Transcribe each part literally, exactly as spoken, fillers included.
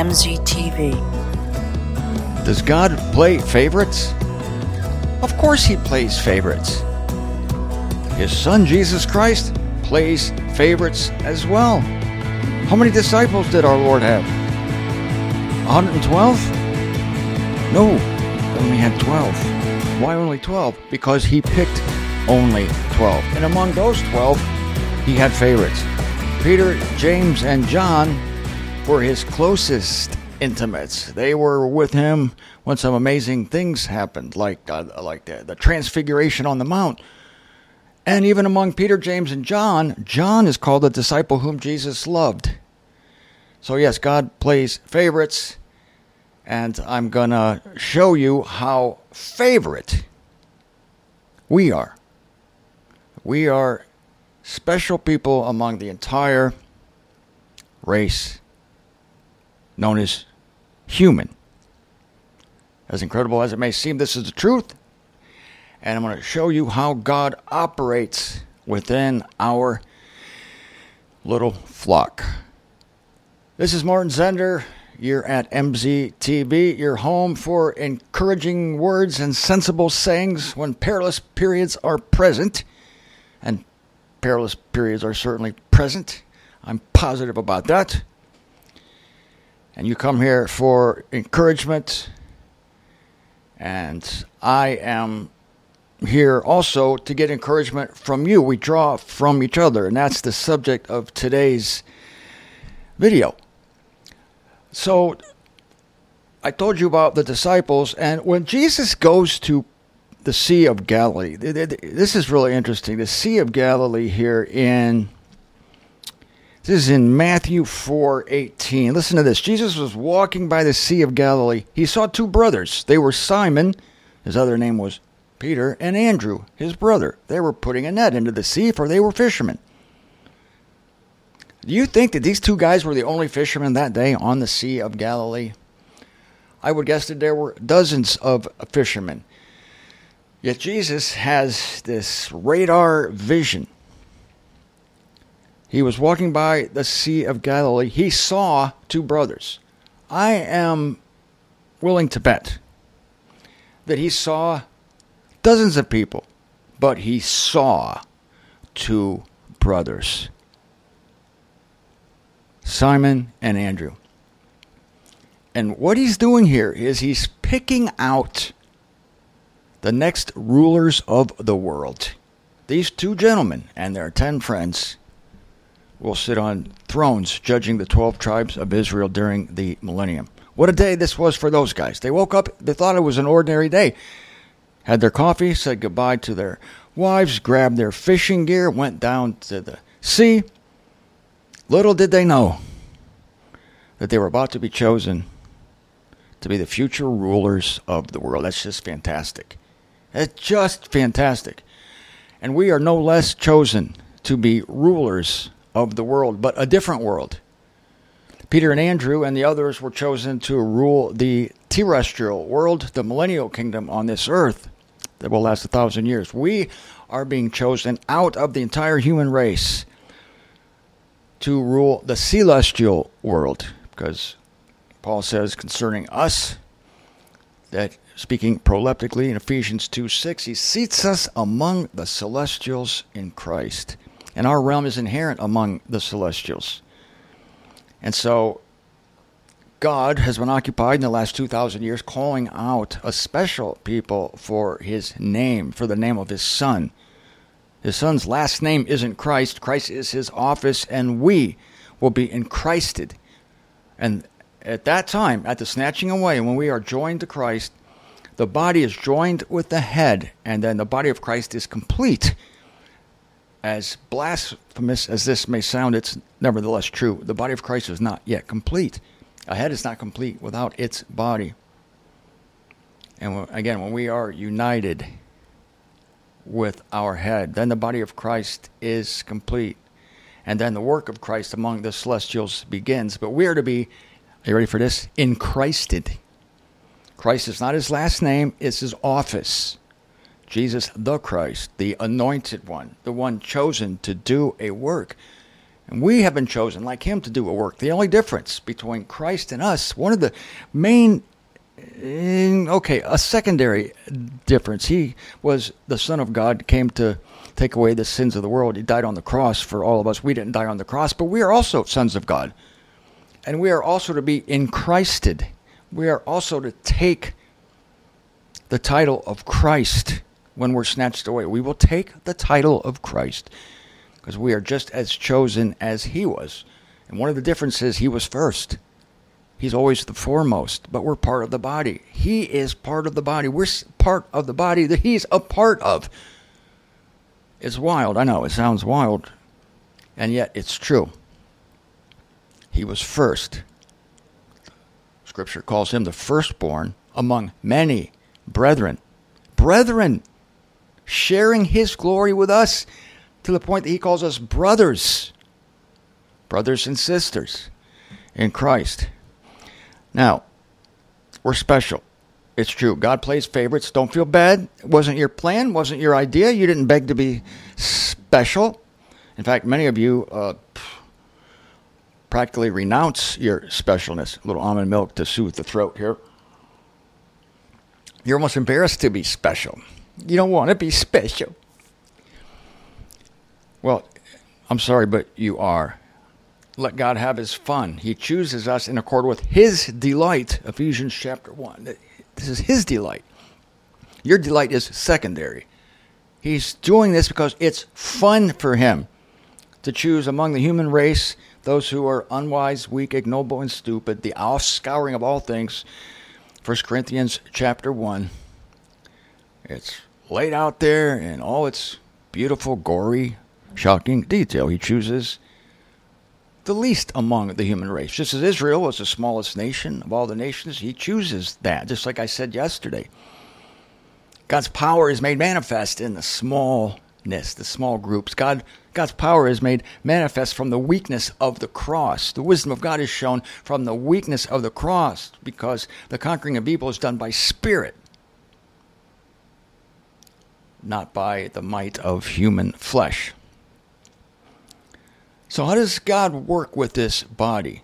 M Z T V. Does God play favorites? Of course he plays favorites. His son, Jesus Christ, plays favorites as well. How many disciples did our Lord have? one hundred twelve? No, he only had twelve. Why only twelve? Because he picked only twelve. And among those twelve, he had favorites. Peter, James, and John were his closest intimates. They were with him when some amazing things happened, like uh, like the, the transfiguration on the mount. And even among Peter, James, and John, John is called the disciple whom Jesus loved. So yes, God plays favorites, and I'm going to show you how favorite we are. We are special people among the entire race known as human. As incredible as it may seem, this is the truth. And I'm going to show you how God operates within our little flock. This is Martin Zender. You're at M Z T V, your home for encouraging words and sensible sayings when perilous periods are present. And perilous periods are certainly present. I'm positive about that. And you come here for encouragement. And I am here also to get encouragement from you. We draw from each other, and that's the subject of today's video. So I told you about the disciples, and when Jesus goes to the Sea of Galilee, this is really interesting. The Sea of Galilee here in This is in Matthew four eighteen. Listen to this. Jesus was walking by the Sea of Galilee. He saw two brothers. They were Simon, his other name was Peter, and Andrew, his brother. They were putting a net into the sea, for they were fishermen. Do you think that these two guys were the only fishermen that day on the Sea of Galilee? I would guess that there were dozens of fishermen. Yet Jesus has this radar vision. He was walking by the Sea of Galilee. He saw two brothers. I am willing to bet that he saw dozens of people, but he saw two brothers, Simon and Andrew. And what he's doing here is he's picking out the next rulers of the world. These two gentlemen and their ten friends will sit on thrones judging the twelve tribes of Israel during the millennium. What a day this was for those guys. They woke up, they thought it was an ordinary day. Had their coffee, said goodbye to their wives, grabbed their fishing gear, went down to the sea. Little did they know that they were about to be chosen to be the future rulers of the world. That's just fantastic. It's just fantastic. And we are no less chosen to be rulers of the world, but a different world. Peter and Andrew and the others were chosen to rule the terrestrial world, the millennial kingdom on this earth that will last a thousand years. We are being chosen out of the entire human race to rule the celestial world, because Paul says concerning us that, speaking proleptically in Ephesians two six, he seats us among the celestials in Christ. And our realm is inherent among the celestials. And so God has been occupied in the last two thousand years calling out a special people for his name, for the name of his son. His son's last name isn't Christ. Christ is his office, and we will be enchristed. And at that time, at the snatching away, when we are joined to Christ, the body is joined with the head, and then the body of Christ is complete. As blasphemous as this may sound, it's nevertheless true. The body of Christ is not yet complete. A head is not complete without its body. And again, when we are united with our head, then the body of Christ is complete. And then the work of Christ among the celestials begins. But we are to be, are you ready for this? Enchristed. Christ is not his last name, it's his office. Jesus the Christ, the anointed one, the one chosen to do a work. And we have been chosen, like him, to do a work. The only difference between Christ and us, one of the main, okay, a secondary difference. He was the Son of God, came to take away the sins of the world. He died on the cross for all of us. We didn't die on the cross, but we are also sons of God. And we are also to be in Christed. We are also to take the title of Christ when we're snatched away. We will take the title of Christ because we are just as chosen as he was. And one of the differences, he was first. He's always the foremost, but we're part of the body. He is part of the body. We're part of the body that he's a part of. It's wild. I know it sounds wild, and yet it's true. He was first. Scripture calls him the firstborn among many brethren. Brethren, sharing his glory with us to the point that he calls us brothers. Brothers and sisters in Christ. Now, we're special. It's true. God plays favorites. Don't feel bad. It wasn't your plan. Wasn't your idea. You didn't beg to be special. In fact, many of you uh, practically renounce your specialness. A little almond milk to soothe the throat here. You're almost embarrassed to be special. You don't want to be special. Well, I'm sorry, but you are. Let God have his fun. He chooses us in accord with his delight. Ephesians chapter one. This is his delight. Your delight is secondary. He's doing this because it's fun for him to choose among the human race those who are unwise, weak, ignoble, and stupid, the offscouring of all things. First Corinthians chapter one. It's laid out there in all its beautiful, gory, shocking detail. He chooses the least among the human race. Just as Israel was the smallest nation of all the nations, he chooses that. Just like I said yesterday. God's power is made manifest in the smallness, the small groups. God, God's power is made manifest from the weakness of the cross. The wisdom of God is shown from the weakness of the cross because the conquering of evil is done by spirit, not by the might of human flesh. So how does God work with this body?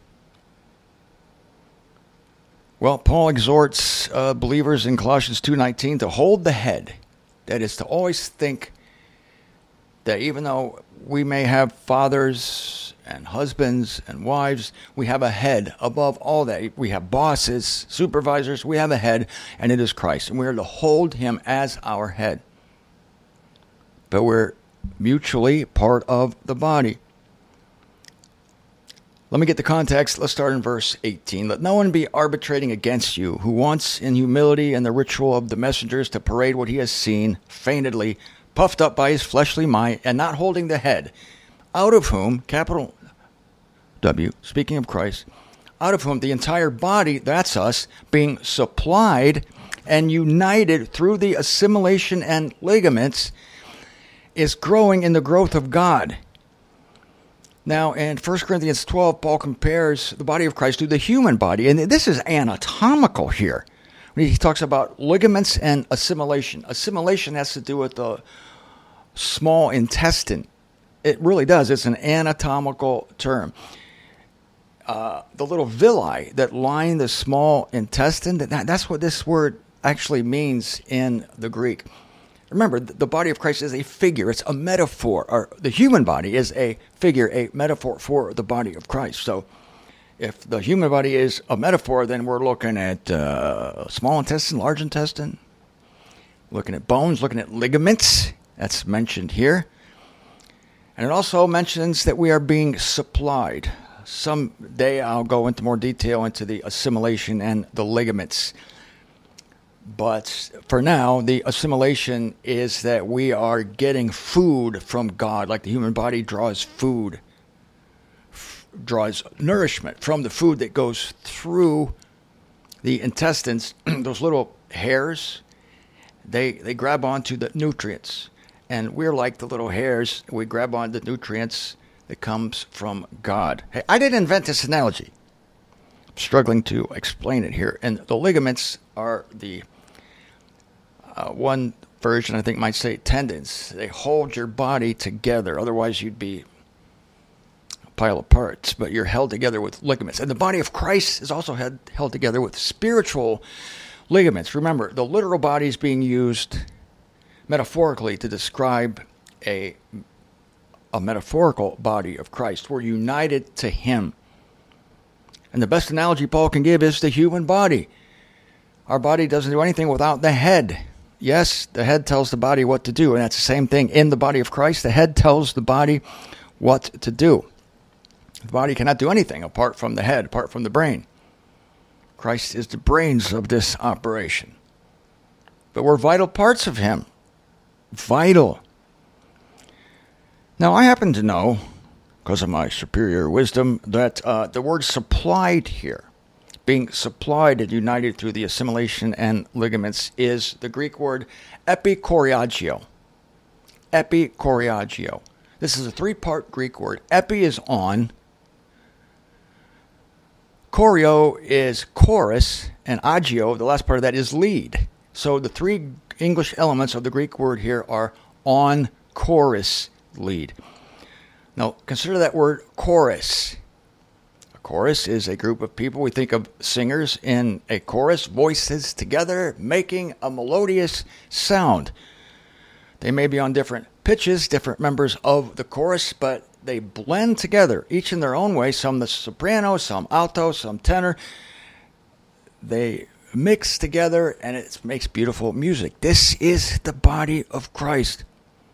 Well, Paul exhorts uh, believers in Colossians two nineteen to hold the head. That is, to always think that even though we may have fathers and husbands and wives, we have a head above all that. We have bosses, supervisors, we have a head, and it is Christ. And we are to hold him as our head. But we're mutually part of the body. Let me get the context. Let's start in verse eighteen. Let no one be arbitrating against you, who wants in humility and the ritual of the messengers to parade what he has seen, faintedly, puffed up by his fleshly might, and not holding the head, out of whom, capital W, speaking of Christ, out of whom the entire body, that's us, being supplied and united through the assimilation and ligaments, is growing in the growth of God. Now, in First Corinthians twelve, Paul compares the body of Christ to the human body. And this is anatomical here. He talks about ligaments and assimilation. Assimilation has to do with the small intestine. It really does. It's an anatomical term. Uh, the little villi that line the small intestine, that, that's what this word actually means in the Greek. Remember, the body of Christ is a figure. It's a metaphor. Or the human body is a figure, a metaphor for the body of Christ. So if the human body is a metaphor, then we're looking at uh, small intestine, large intestine, looking at bones, looking at ligaments. That's mentioned here. And it also mentions that we are being supplied. Someday I'll go into more detail into the assimilation and the ligaments. But for now, the assimilation is that we are getting food from God, like the human body draws food, f- draws nourishment from the food that goes through the intestines. Those little hairs, they they grab onto the nutrients. And we're like the little hairs. We grab on the nutrients that comes from God. Hey, I didn't invent this analogy. I'm struggling to explain it here. And the ligaments are the Uh, one version, I think, might say tendons. They hold your body together. Otherwise, you'd be pile of parts, but you're held together with ligaments. And the body of Christ is also held, held together with spiritual ligaments. Remember, the literal body is being used metaphorically to describe a, a metaphorical body of Christ. We're united to him. And the best analogy Paul can give is the human body. Our body doesn't do anything without the head. Yes, the head tells the body what to do, and that's the same thing in the body of Christ. The head tells the body what to do. The body cannot do anything apart from the head, apart from the brain. Christ is the brains of this operation. But we're vital parts of him. Vital. Now, I happen to know, because of my superior wisdom, that uh, the word supplied here, being supplied and united through the assimilation and ligaments, is the Greek word epikoriagio. Epikoriagio. This is a three-part Greek word. Epi is on. Choreo is chorus, and agio, the last part of that, is lead. So the three English elements of the Greek word here are on, chorus, lead. Now, consider that word chorus. A chorus is a group of people. We think of singers in a chorus, voices together, making a melodious sound. They may be on different pitches, different members of the chorus, but they blend together, each in their own way, some the soprano, some alto, some tenor. They mix together, and it makes beautiful music. This is the body of Christ.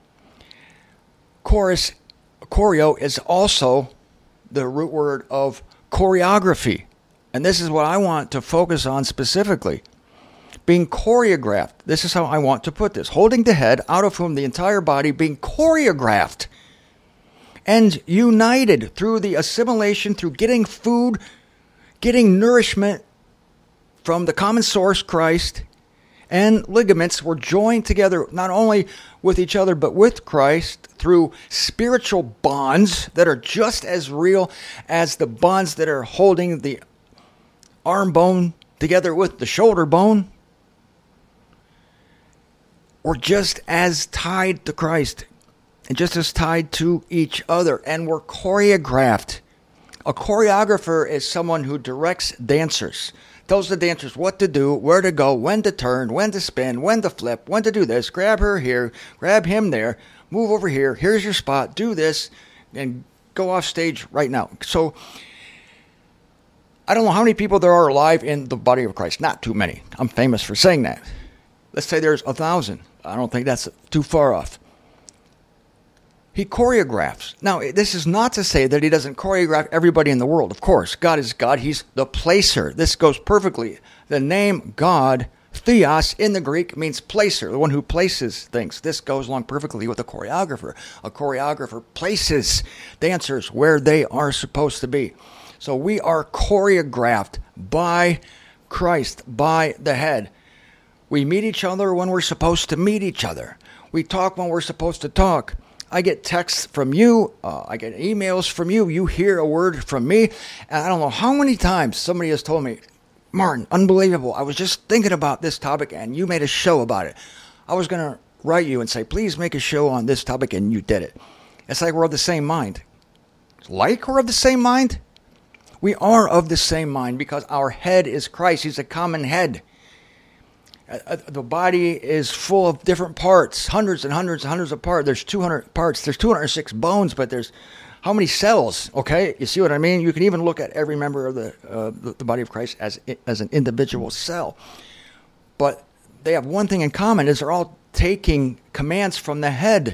Chorus, choreo, is also the root word of choreography. And this is what I want to focus on specifically. Being choreographed. This is how I want to put this. Holding the head, out of whom the entire body, being choreographed and united through the assimilation, through getting food, getting nourishment from the common source, Christ, and ligaments were joined together not only with each other, but with Christ through spiritual bonds that are just as real as the bonds that are holding the arm bone together with the shoulder bone. We're just as tied to Christ and just as tied to each other, and we're choreographed. A choreographer is someone who directs dancers, tells the dancers what to do, where to go, when to turn, when to spin, when to flip, when to do this, grab her here, grab him there, move over here, here's your spot, do this, and go off stage right now. So, I don't know how many people there are alive in the body of Christ. Not too many. I'm famous for saying that. Let's say there's a thousand. I don't think that's too far off. He choreographs. Now, this is not to say that he doesn't choreograph everybody in the world. Of course, God is God. He's the placer. This goes perfectly. The name God, theos, in the Greek means placer, the one who places things. This goes along perfectly with a choreographer. A choreographer places dancers where they are supposed to be. So we are choreographed by Christ, by the head. We meet each other when we're supposed to meet each other. We talk when we're supposed to talk. I get texts from you. Uh, I get emails from you. You hear a word from me. And I don't know how many times somebody has told me, Martin, unbelievable. I was just thinking about this topic and you made a show about it. I was going to write you and say, please make a show on this topic, and you did it. It's like we're of the same mind. Like we're of the same mind? We are of the same mind because our head is Christ. He's a common head. Uh, the body is full of different parts, hundreds and hundreds and hundreds of parts. There's two hundred parts. There's two hundred six bones, but there's how many cells? Okay, you see what I mean? You can even look at every member of the uh, the, the body of Christ as as an individual cell. But they have one thing in common: is they're all taking commands from the head.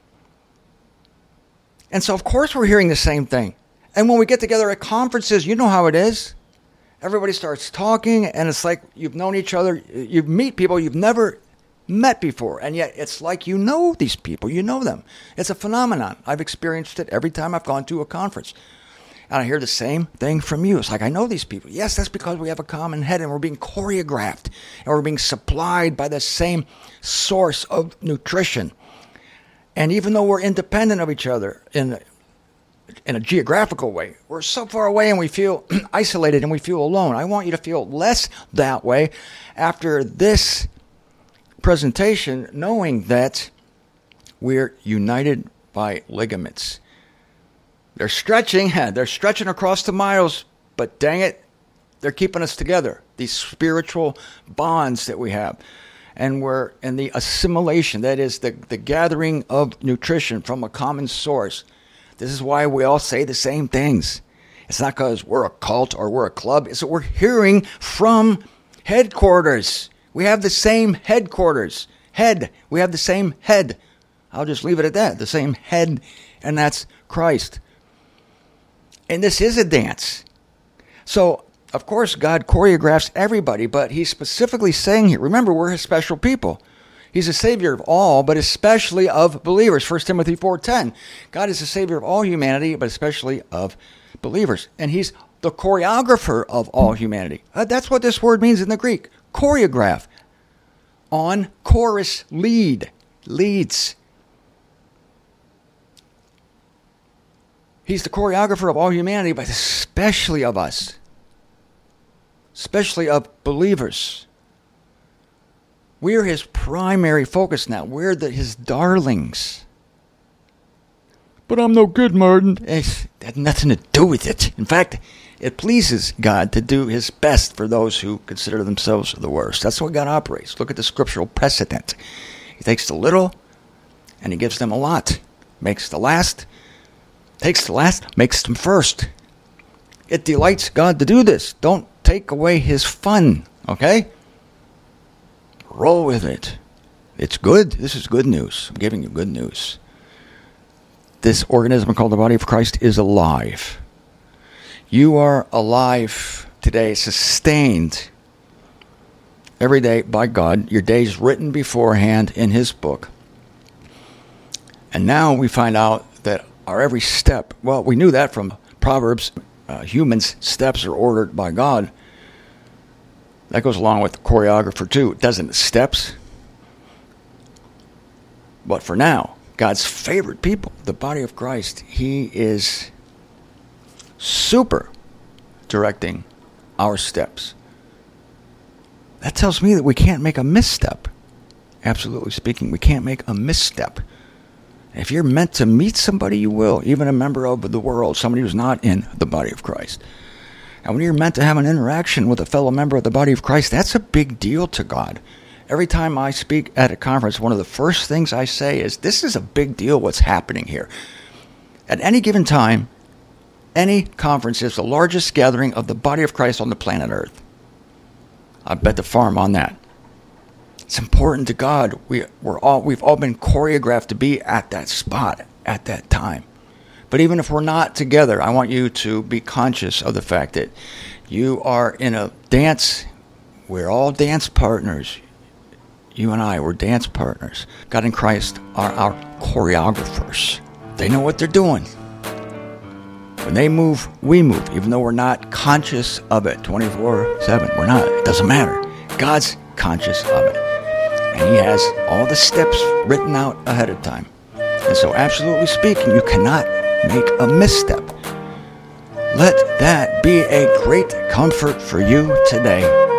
And so, of course, we're hearing the same thing. And when we get together at conferences, you know how it is. Everybody starts talking, and it's like you've known each other. You meet people you've never met before, and yet it's like you know these people. You know them. It's a phenomenon. I've experienced it every time I've gone to a conference. And I hear the same thing from you. It's like, I know these people. Yes, that's because we have a common head, and we're being choreographed, and we're being supplied by the same source of nutrition. And even though we're independent of each other in in a geographical way, we're so far away and we feel isolated and we feel alone. I want you to feel less that way after this presentation, knowing that we're united by ligaments. They're stretching. They're stretching across the miles, but dang it, they're keeping us together. These spiritual bonds that we have. And we're in the assimilation, that is the, the gathering of nutrition from a common source. This is why we all say the same things. It's not because we're a cult or we're a club. It's that we're hearing from headquarters. We have the same headquarters. Head. We have the same head. I'll just leave it at that. The same head, and that's Christ. And this is a dance. So, of course, God choreographs everybody, but he's specifically saying here, remember, we're his special people. He's a savior of all, but especially of believers. First Timothy four ten. God is the savior of all humanity, but especially of believers. And he's the choreographer of all humanity. Uh, that's what this word means in the Greek. Choreograph. On chorus, lead. Leads. He's the choreographer of all humanity, but especially of us. Especially of believers. We're his primary focus now. We're the, his darlings. But I'm no good, Martin. It had nothing to do with it. In fact, it pleases God to do his best for those who consider themselves the worst. That's the way God operates. Look at the scriptural precedent. He takes the little and he gives them a lot. Makes the last, takes the last, makes them first. It delights God to do this. Don't take away his fun, okay? Roll with it. It's good. This is good news. I'm giving you good news. This organism called the body of Christ is alive. You are alive today, sustained every day by God. Your day's written beforehand in his book. And now we find out that our every step, well, we knew that from Proverbs. Uh, humans' steps are ordered by God. That goes along with the choreographer too, doesn't it? Steps. But for now, God's favorite people, the body of Christ, he is super directing our steps. That tells me that we can't make a misstep. Absolutely speaking, we can't make a misstep. If you're meant to meet somebody, you will, even a member of the world, somebody who's not in the body of Christ. And when you're meant to have an interaction with a fellow member of the body of Christ, that's a big deal to God. Every time I speak at a conference, one of the first things I say is, this is a big deal what's happening here. At any given time, any conference is the largest gathering of the body of Christ on the planet Earth. I bet the farm on that. It's important to God. We, we're all, we've all been choreographed to be at that spot at that time. But even if we're not together, I want you to be conscious of the fact that you are in a dance. We're all dance partners. You and I, we're dance partners. God and Christ are our choreographers. They know what they're doing. When they move, we move, even though we're not conscious of it twenty-four seven. We're not. It doesn't matter. God's conscious of it. And he has all the steps written out ahead of time. And so, absolutely speaking, you cannot make a misstep. Let that be a great comfort for you today.